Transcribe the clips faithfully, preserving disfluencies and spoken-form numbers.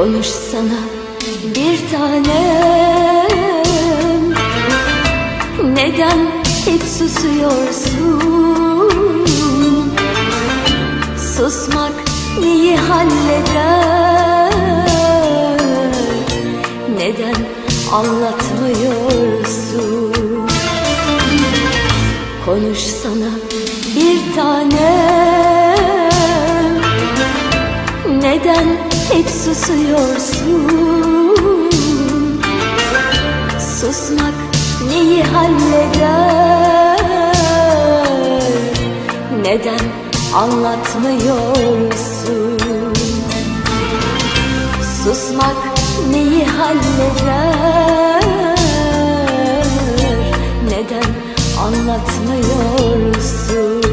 Konuşsana bir tanem, neden hep susuyorsun? Susmak neyi halleder? Neden anlatmıyorsun? Konuşsana bir tanem, neden hep susuyorsun? Susmak neyi halleder? Neden anlatmıyorsun? Susmak neyi halleder? Neden anlatmıyorsun?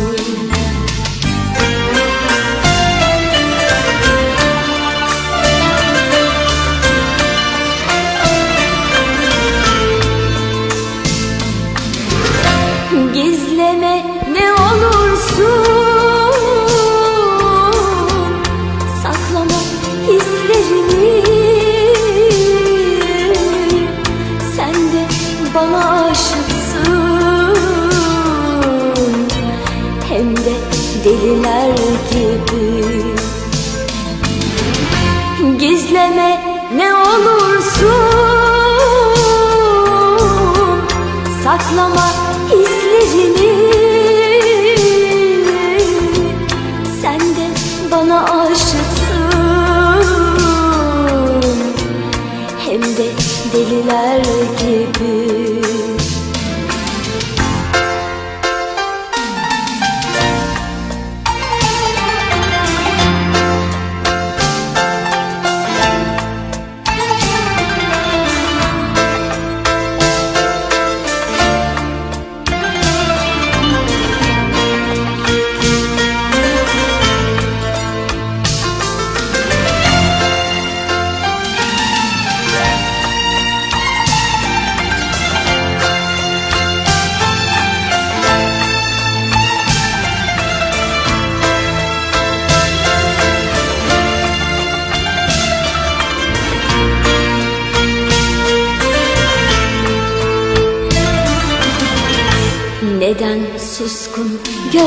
Gizleme ne olursun, saklama hislerini. Sen de bana aşıksın, hem de deliler gibi. Gizleme ne olursun, saklama hislerini. Sen de bana aşıksın, hem de deliler gibi. Neden suskun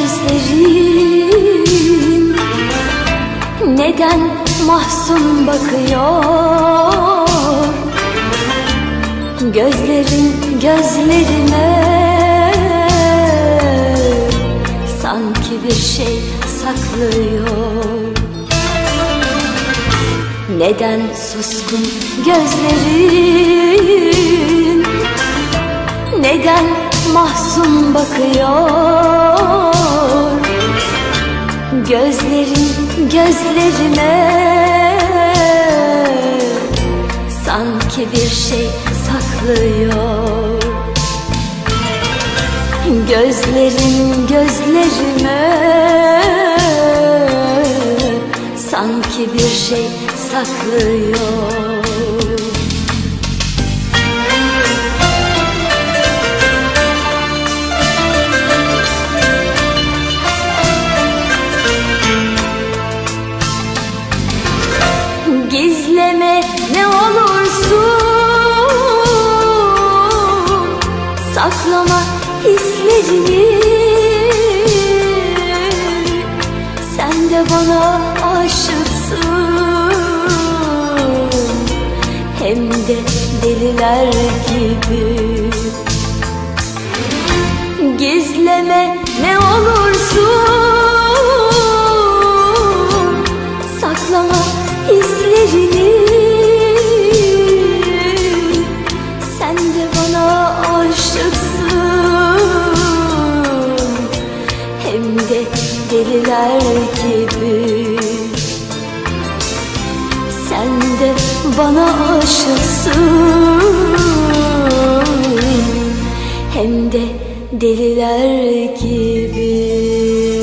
gözlerin? Neden mahzun bakıyor? Gözlerin gözlerine sanki bir şey saklıyor. Neden suskun gözlerin? Neden mahzun bakıyor? Gözlerin gözlerime sanki bir şey saklıyor. Gözlerin gözlerime sanki bir şey saklıyor. Gizleme ne olursun, saklama hislerini. Sen de bana aşıksın, hem de deliler gibi. Gizleme ne olursun, saklama hislerini. Sen de bana aşıksın, hem de deliler gibi. Sen de bana aşıksın, hem de deliler gibi.